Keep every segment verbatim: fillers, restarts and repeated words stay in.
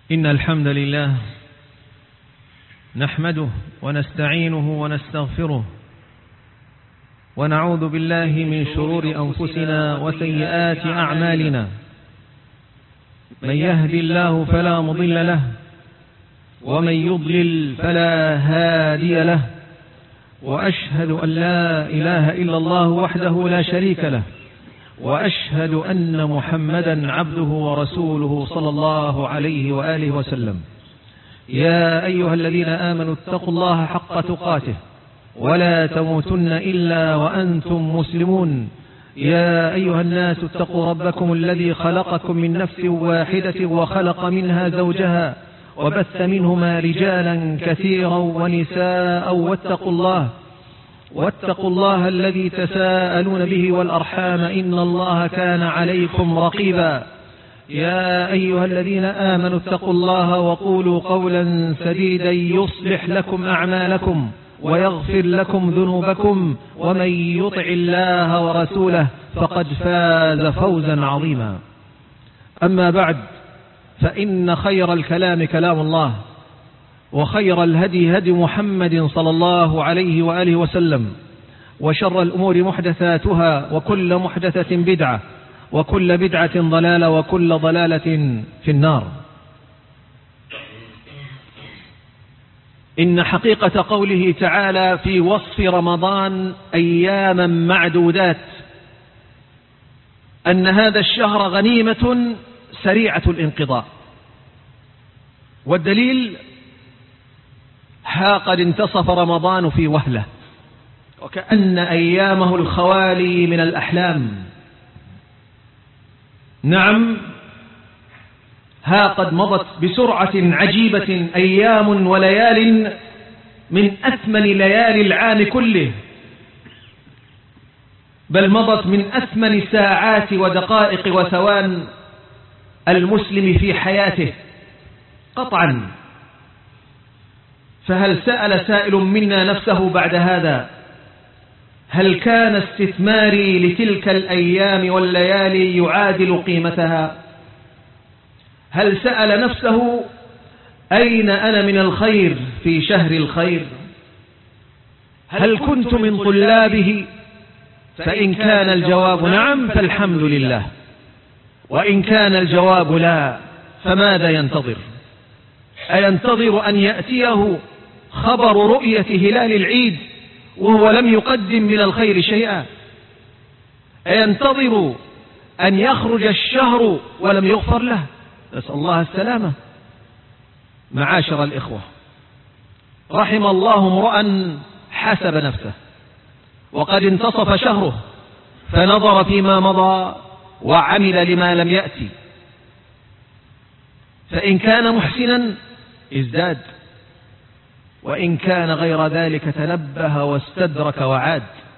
إن الحمد لله نحمده ونستعينه ونستغفره ونعوذ بالله من شرور أنفسنا وسيئات أعمالنا. من يهدي الله فلا مضل له ومن يضلل فلا هادي له، وأشهد أن لا إله إلا الله وحده لا شريك له، وأشهد أن محمدا عبده ورسوله صلى الله عليه وآله وسلم. يا أيها الذين آمنوا اتقوا الله حق تقاته ولا تموتن إلا وأنتم مسلمون. يا أيها الناس اتقوا ربكم الذي خلقكم من نفس واحدة وخلق منها زوجها وبث منهما رجالا كثيرا ونساء، واتقوا الله واتقوا الله الذي تساءلون به والأرحام إن الله كان عليكم رقيبا. يا أيها الذين آمنوا اتقوا الله وقولوا قولا سديدا يصلح لكم أعمالكم ويغفر لكم ذنوبكم، ومن يطع الله ورسوله فقد فاز فوزا عظيما. أما بعد، فإن خير الكلام كلام الله، وخير الهدي هدي محمد صلى الله عليه وآله وسلم، وشر الأمور محدثاتها، وكل محدثة بدعة، وكل بدعة ضلالة، وكل ضلالة في النار. إن حقيقة قوله تعالى في وصف رمضان أياما معدودات أن هذا الشهر غنيمة سريعة الانقضاء، والدليل ها قد انتصف رمضان في وهلة، وكأن أيامه الخوالي من الأحلام. نعم، ها قد مضت بسرعة عجيبة أيام وليال من أثمن ليالي العام كله، بل مضت من أثمن ساعات ودقائق وثوان المسلم في حياته قطعا. فهل سأل سائل منا نفسه بعد هذا: هل كان استثماري لتلك الأيام والليالي يعادل قيمتها؟ هل سأل نفسه أين أنا من الخير في شهر الخير؟ هل كنت من طلابه؟ فإن كان الجواب نعم فالحمد لله، وإن كان الجواب لا فماذا ينتظر؟ أينتظر أن يأتيه خبر رؤية هلال العيد وهو لم يقدم من الخير شيئا؟ أينتظر أن يخرج الشهر ولم يغفر له؟ نسأل الله السلامة. معاشر الإخوة، رحم الله امرأ حسب نفسه وقد انتصف شهره فنظر فيما مضى وعمل لما لم يأتي، فإن كان محسنا ازداد، وإن كان غير ذلك تنبه واستدرك وعاد.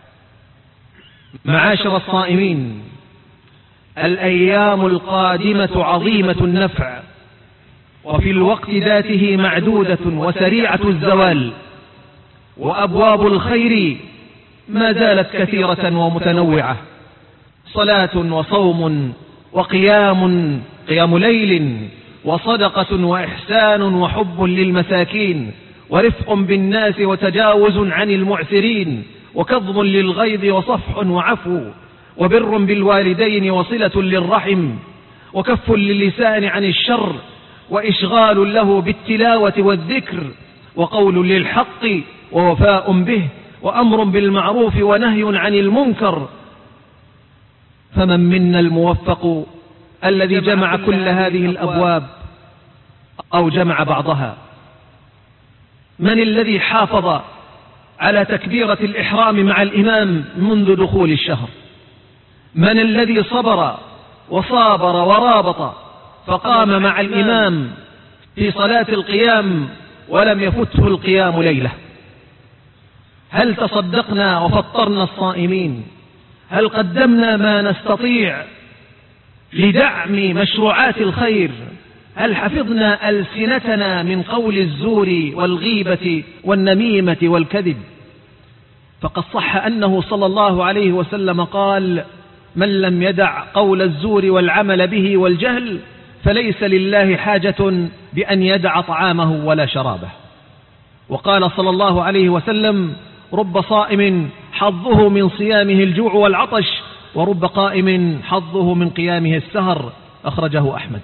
معاشر الصائمين، الأيام القادمة عظيمة النفع، وفي الوقت ذاته معدودة وسريعة الزوال، وأبواب الخير ما زالت كثيرة ومتنوعة: صلاة وصوم وقيام قيام ليل، وصدقة وإحسان وحب للمساكين، ورفق بالناس وتجاوز عن المعسرين، وكظم للغيظ وصفح وعفو، وبر بالوالدين وصلة للرحم، وكف للسان عن الشر، وإشغال له بالتلاوة والذكر، وقول للحق ووفاء به، وأمر بالمعروف ونهي عن المنكر. فمن منا الموفق الذي جمع كل هذه الأبواب أو جمع بعضها؟ من الذي حافظ على تكبيرة الإحرام مع الإمام منذ دخول الشهر؟ من الذي صبر وصابر ورابط فقام مع الإمام في صلاة القيام ولم يفته القيام ليلة؟ هل تصدقنا وفطرنا الصائمين؟ هل قدمنا ما نستطيع لدعم مشروعات الخير؟ هل حفظنا ألسنتنا من قول الزور والغيبة والنميمة والكذب؟ فقد صح أنه صلى الله عليه وسلم قال: من لم يدع قول الزور والعمل به والجهل فليس لله حاجة بأن يدع طعامه ولا شرابه. وقال صلى الله عليه وسلم: رب صائم حظه من صيامه الجوع والعطش، ورب قائم حظه من قيامه السهر. أخرجه أحمد.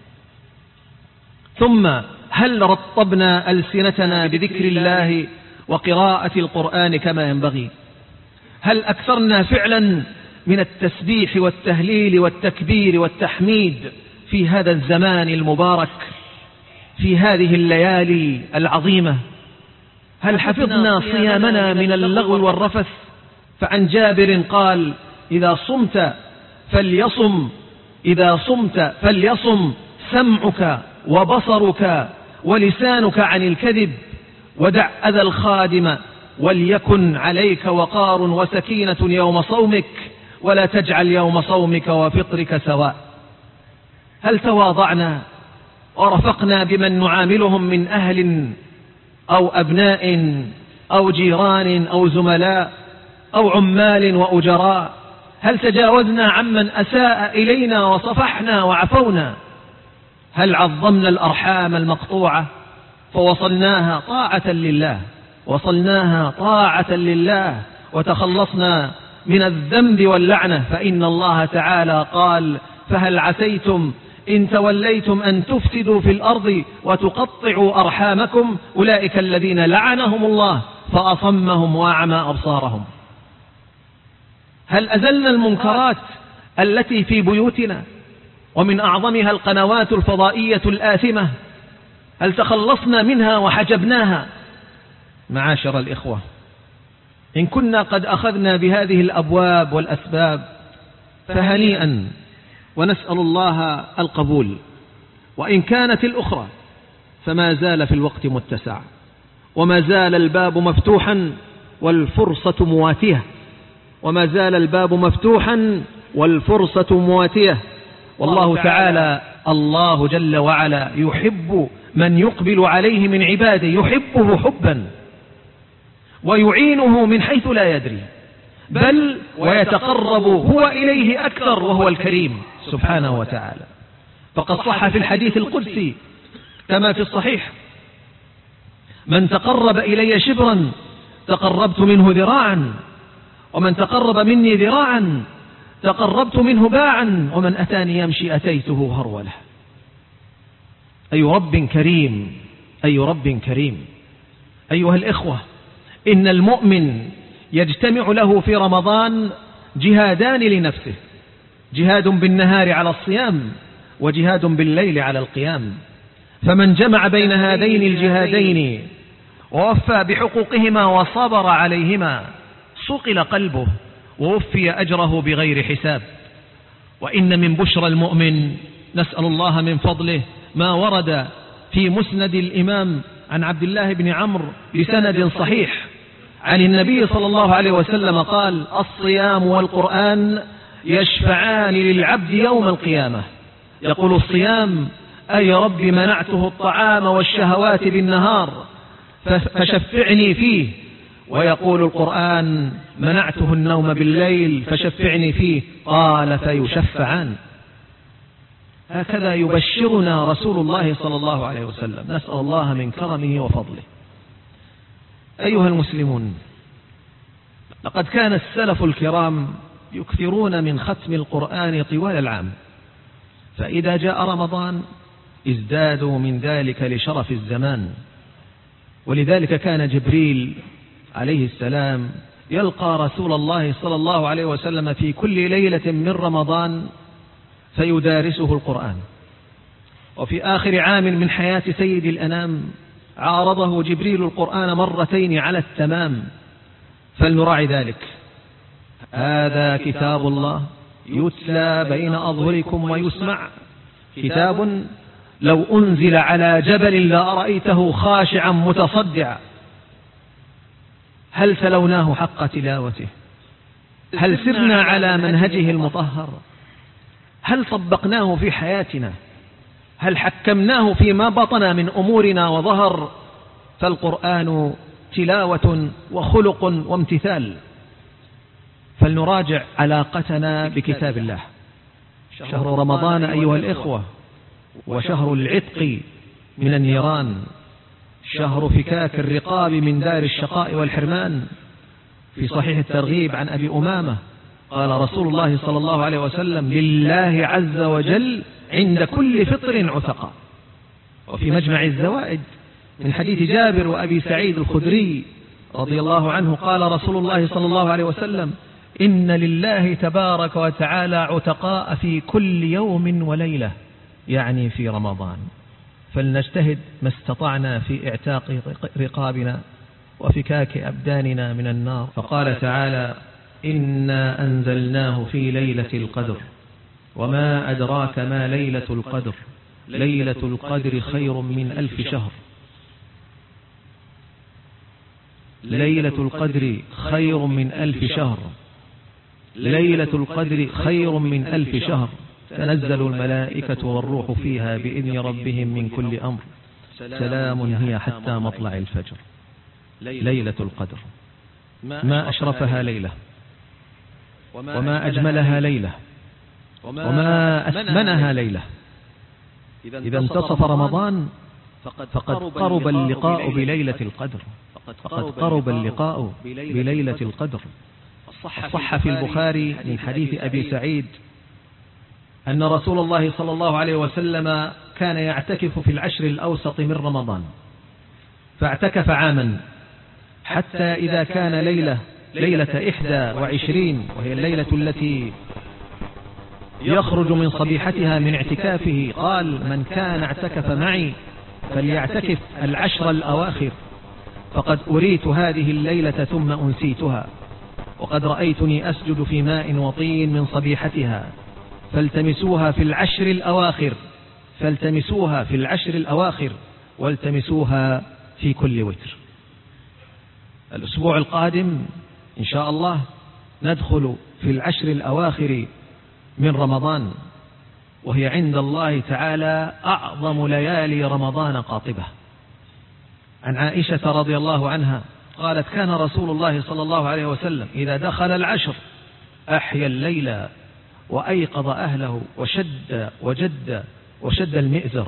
ثم هل رطبنا ألسنتنا بذكر الله وقراءة القرآن كما ينبغي؟ هل أكثرنا فعلا من التسبيح والتهليل والتكبير والتحميد في هذا الزمان المبارك، في هذه الليالي العظيمة؟ هل حفظنا صيامنا من اللغو والرفث؟ فعن جابر قال: إذا صمت فليصم إذا صمت فليصم سمعك وبصرك ولسانك عن الكذب، ودع أذى الخادم، وليكن عليك وقار وسكينة يوم صومك، ولا تجعل يوم صومك وفطرك سواء. هل تواضعنا ورفقنا بمن نعاملهم من أهل أو أبناء أو جيران أو زملاء أو عمال وأجراء؟ هل تجاوزنا عمن أساء إلينا وصفحنا وعفونا؟ هل عظمنا الأرحام المقطوعة فوصلناها طاعة لله وصلناها طاعة لله وتخلصنا من الذنب واللعنة؟ فإن الله تعالى قال: فهل عسيتم إن توليتم أن تفسدوا في الأرض وتقطعوا أرحامكم؟ أولئك الذين لعنهم الله فأصمهم وأعمى أبصارهم. هل أزلنا المنكرات التي في بيوتنا ومن أعظمها القنوات الفضائية الآثمة؟ هل تخلصنا منها وحجبناها؟ معاشر الإخوة، إن كنا قد أخذنا بهذه الأبواب والأسباب فهنيئا، ونسأل الله القبول. وإن كانت الأخرى فما زال في الوقت متسع، وما زال الباب مفتوحا والفرصة مواتية، وما زال الباب مفتوحا والفرصة مواتية. والله تعالى الله جل وعلا يحب من يقبل عليه من عباده، يحبه حبا ويعينه من حيث لا يدري، بل ويتقرب هو إليه أكثر، وهو الكريم سبحانه وتعالى. فقد صح في الحديث القدسي كما في الصحيح: من تقرب إلي شبرا تقربت منه ذراعا، ومن تقرب مني ذراعا تقربت منه باعا، ومن أتاني يمشي أتيته هرولة. أي رب كريم، أي رب كريم. أيها الإخوة، إن المؤمن يجتمع له في رمضان جهادان لنفسه: جهاد بالنهار على الصيام، وجهاد بالليل على القيام. فمن جمع بين هذين الجهادين ووفى بحقوقهما وصبر عليهما صقل قلبه ووفي أجره بغير حساب. وإن من بشرى المؤمن، نسأل الله من فضله، ما ورد في مسند الإمام عن عبد الله بن عمرو بسند صحيح عن النبي صلى الله عليه وسلم قال: الصيام والقرآن يشفعان للعبد يوم القيامة. يقول الصيام: أي رب منعته الطعام والشهوات بالنهار فشفعني فيه. ويقول القرآن: منعته النوم بالليل فشفعني فيه. قال: فيشفعان. هكذا يبشرنا رسول الله صلى الله عليه وسلم، نسأل الله من كرمه وفضله. أيها المسلمون، لقد كان السلف الكرام يكثرون من ختم القرآن طوال العام، فإذا جاء رمضان ازدادوا من ذلك لشرف الزمان. ولذلك كان جبريل عليه السلام يلقى رسول الله صلى الله عليه وسلم في كل ليلة من رمضان فيدارسه القرآن. وفي آخر عام من حياة سيد الأنام عارضه جبريل القرآن مرتين على التمام. فلنراعي ذلك. هذا كتاب الله يتلى بين أظهركم ويسمع، كتاب لو أنزل على جبل لرأيته خاشعا متصدعا. هل تلوناه حق تلاوته؟ هل سرنا على منهجه المطهر؟ هل طبقناه في حياتنا؟ هل حكمناه فيما بطن من أمورنا وظهر؟ فالقرآن تلاوة وخلق وامتثال. فلنراجع علاقتنا بكتاب الله. شهر رمضان أيها الإخوة وشهر العتق من النيران، شهر فكاك الرقاب من دار الشقاء والحرمان. في صحيح الترغيب عن أبي أمامة قال رسول الله صلى الله عليه وسلم: لله عز وجل عند كل فطر عتقاء. وفي مجمع الزوائد من حديث جابر وأبي سعيد الخدري رضي الله عنه قال رسول الله صلى الله عليه وسلم: إن لله تبارك وتعالى عتقاء في كل يوم وليلة، يعني في رمضان، فلنجتهد ما استطعنا في اعتاق رقابنا وفكاك أبداننا من النار. فقال تعالى: إنا أنزلناه في ليلة القدر وما أدراك ما ليلة القدر ليلة القدر خير من ألف شهر. ليلة القدر خير من ألف شهر. ليلة القدر خير من ألف شهر. تنزل الملائكة والروح فيها بإذن ربهم من كل أمر، سلام هي حتى مطلع الفجر. ليلة القدر ما أشرفها ليلة، وما أجملها ليلة، وما أثمنها ليلة. إذا انتصف رمضان فقد قرب اللقاء بليلة القدر، فقد قرب اللقاء بليلة القدر. صح في البخاري من حديث أبي سعيد أن رسول الله صلى الله عليه وسلم كان يعتكف في العشر الأوسط من رمضان، فاعتكف عاما حتى إذا كان ليلة ليلة إحدى وعشرين، وهي الليلة التي يخرج من صبيحتها من اعتكافه، قال: من كان اعتكف معي فليعتكف العشر الأواخر، فقد أريت هذه الليلة ثم أنسيتها، وقد رأيتني أسجد في ماء وطين من صبيحتها، فالتمسوها في العشر الأواخر، فالتمسوها في العشر الأواخر والتمسوها في كل وتر. الأسبوع القادم إن شاء الله ندخل في العشر الأواخر من رمضان، وهي عند الله تعالى أعظم ليالي رمضان قاطبة. عن عائشة رضي الله عنها قالت: كان رسول الله صلى الله عليه وسلم إذا دخل العشر أحيا الليل وأيقظ أهله وشد وجد وشد المئزر.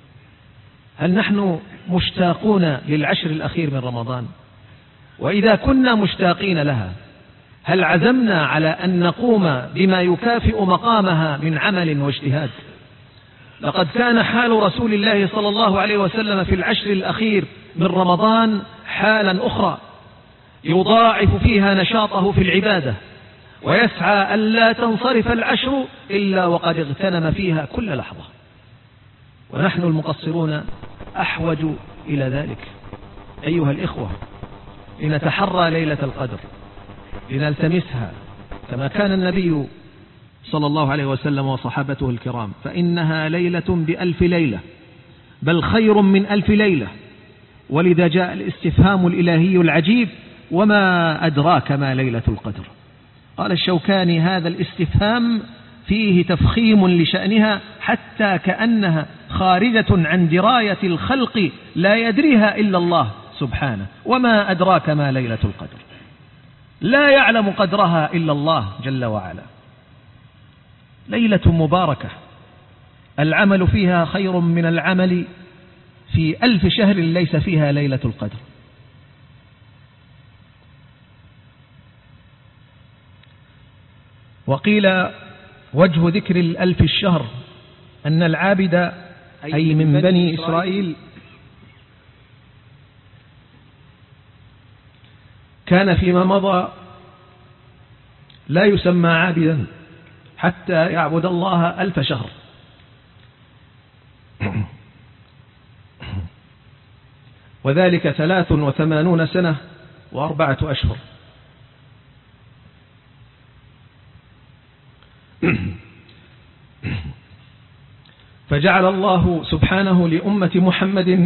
هل نحن مشتاقون للعشر الأخير من رمضان؟ وإذا كنا مشتاقين لها، هل عزمنا على أن نقوم بما يكافئ مقامها من عمل واجتهاد؟ لقد كان حال رسول الله صلى الله عليه وسلم في العشر الأخير من رمضان حالا أخرى، يضاعف فيها نشاطه في العبادة، ويسعى ألا تنصرف العشر إلا وقد اغتنم فيها كل لحظة. ونحن المقصرون أحوج إلى ذلك أيها الإخوة، لنتحرى ليلة القدر، لنلتمسها كما كان النبي صلى الله عليه وسلم وصحابته الكرام، فإنها ليلة بألف ليلة، بل خير من ألف ليلة. ولذا جاء الاستفهام الإلهي العجيب: وما أدراك ما ليلة القدر؟ قال الشوكاني: هذا الاستفهام فيه تفخيم لشأنها، حتى كأنها خارجة عن دراية الخلق لا يدريها إلا الله سبحانه. وما أدراك ما ليلة القدر؟ لا يعلم قدرها إلا الله جل وعلا. ليلة مباركة العمل فيها خير من العمل في ألف شهر ليس فيها ليلة القدر. وقيل وجه ذكر الألف الشهر أن العابد أي من بني إسرائيل كان فيما مضى لا يسمى عابدا حتى يعبد الله ألف شهر، وذلك ثلاث وثمانون سنة وأربعة أشهر. فجعل الله سبحانه لأمة محمد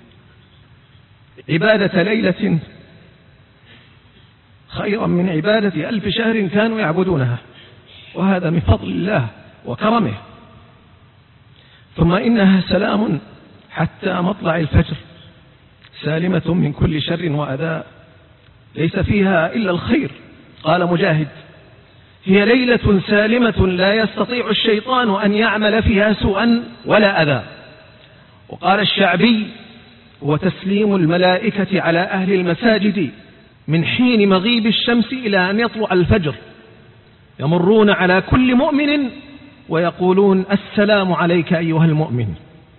عبادة ليلة خيرا من عبادة ألف شهر كانوا يعبدونها، وهذا من فضل الله وكرمه. ثم إنها سلام حتى مطلع الفجر، سالمة من كل شر وأذى، ليس فيها إلا الخير. قال مجاهد: هي ليلة سالمة لا يستطيع الشيطان أن يعمل فيها سوءا ولا أذى. وقال الشعبي: وتسليم الملائكة على أهل المساجد من حين مغيب الشمس إلى أن يطلع الفجر، يمرون على كل مؤمن ويقولون: السلام عليك أيها المؤمن.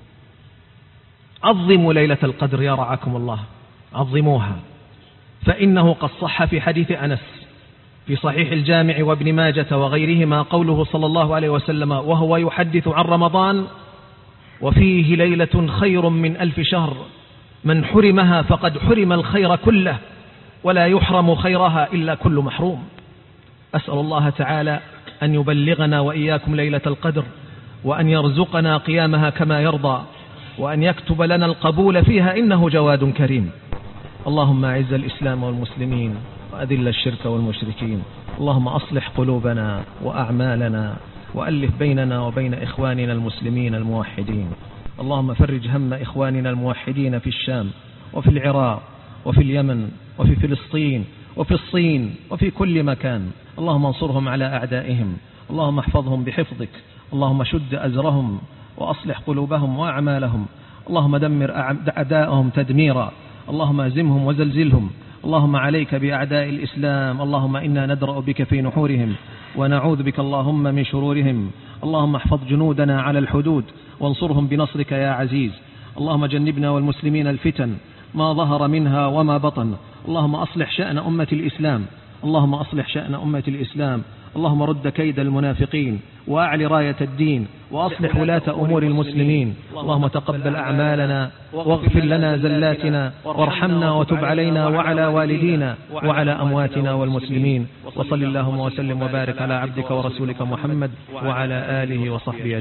عظموا ليلة القدر يا رعاكم الله، عظموها، فإنه قد صح في حديث أنس في صحيح الجامع وابن ماجة وغيرهما قوله صلى الله عليه وسلم وهو يحدث عن رمضان: وفيه ليلة خير من ألف شهر، من حرمها فقد حرم الخير كله، ولا يحرم خيرها إلا كل محروم. أسأل الله تعالى أن يبلغنا وإياكم ليلة القدر، وأن يرزقنا قيامها كما يرضى، وأن يكتب لنا القبول فيها، إنه جواد كريم. اللهم أعز الإسلام والمسلمين، وأذل الشرك والمشركين. اللهم أصلح قلوبنا وأعمالنا، وألف بيننا وبين إخواننا المسلمين الموحدين. اللهم فرج هم إخواننا الموحدين في الشام وفي العراق وفي اليمن وفي فلسطين وفي الصين وفي كل مكان. اللهم انصرهم على أعدائهم، اللهم احفظهم بحفظك، اللهم شد أزرهم وأصلح قلوبهم وأعمالهم، اللهم دمر أعداءهم تدميرا، اللهم أهزمهم وزلزلهم. اللهم عليك بأعداء الإسلام، اللهم إنا ندرأ بك في نحورهم ونعوذ بك اللهم من شرورهم. اللهم احفظ جنودنا على الحدود وانصرهم بنصرك يا عزيز. اللهم جنبنا والمسلمين الفتن ما ظهر منها وما بطن. اللهم أصلح شأن أمة الإسلام، اللهم أصلح شأن أمة الإسلام. اللهم رد كيد المنافقين وأعل راية الدين، وأصلح ولاة أمور المسلمين. اللهم تقبل أعمالنا واغفر لنا زلاتنا، وارحمنا وتب علينا وعلى والدينا وعلى أمواتنا والمسلمين. وصل اللهم وسلم وبارك على عبدك ورسولك محمد وعلى آله وصحبه.